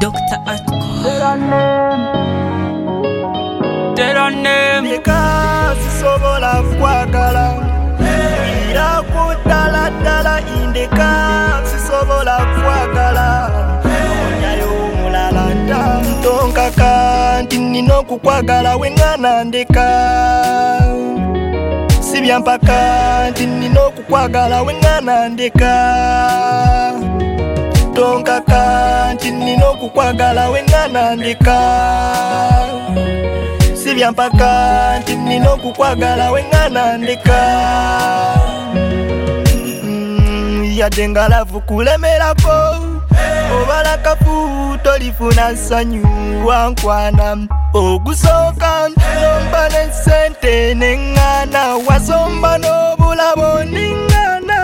Dr. Atko. Ndeka sisobola kwagala ira kutala dala indeka sisobola kwagala onyayo mulala ntonka kandi nino kukwagala wengana ndeka sibya mpaka nino kukwagala wengana ndeka tonka kandi nino kukwagala wengana ndeka sibya mpaka nino kukwagala wengana ndeka yadde ngalavu kulemerako obala kafu tolifuna ssanyu wankwana ogusooka nomba n'essente neŋŋaana wasomba n'obulabo ningana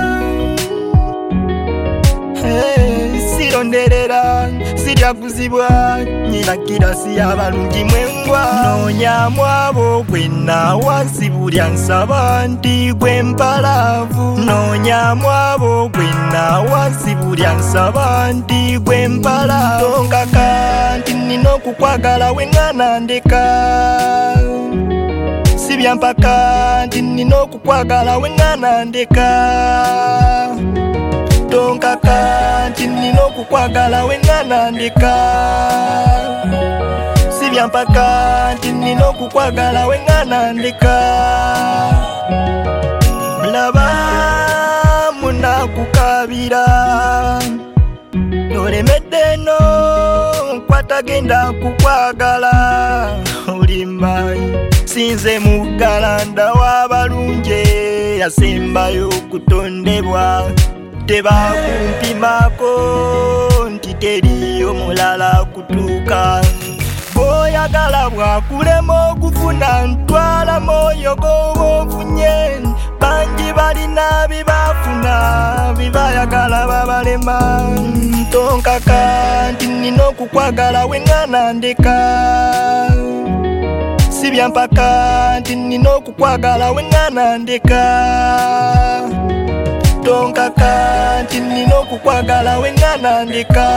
sironderera sirya kuzibwa nyina kirasi y'abalungi mwengwa noonyamu abo gwenna wansi bulya nsaba nti gwe mpalavu noonyamu abo gwenna wansi bulya nsaba nti gwe mpalavu tonkaka nti nina okukwagala wengana ndeka sibya mpaka nti nina okukwagala wengana ndeka tonkaka nti nina okukwagala wengana ndeka sibya mpaka nti nina okukwagala wengana ndeka laba munakukabira nolemedde no nkwatagenda kukwagala olimbayi sinze mugalanda w'abalungi yasembayo kutondebwa tebakumpimako nti teriyo mulala kutuuka bw'oyagala bwakulema okufuna ntwala mwoyo g'oba ofunye bangi balina bibafuna bibayagala babalema tonkaka nti nina okukwagala wengana ndeka sibya mpaka nti nina okukwagala wengana ndeka tonkaka nti nina okukwagala wengana ndeka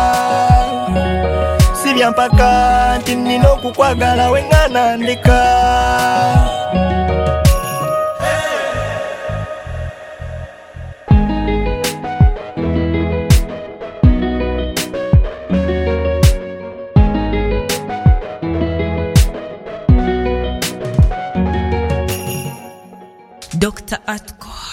sibya mpaka nti nina okukwagala wengana ndeka Dr. Atko.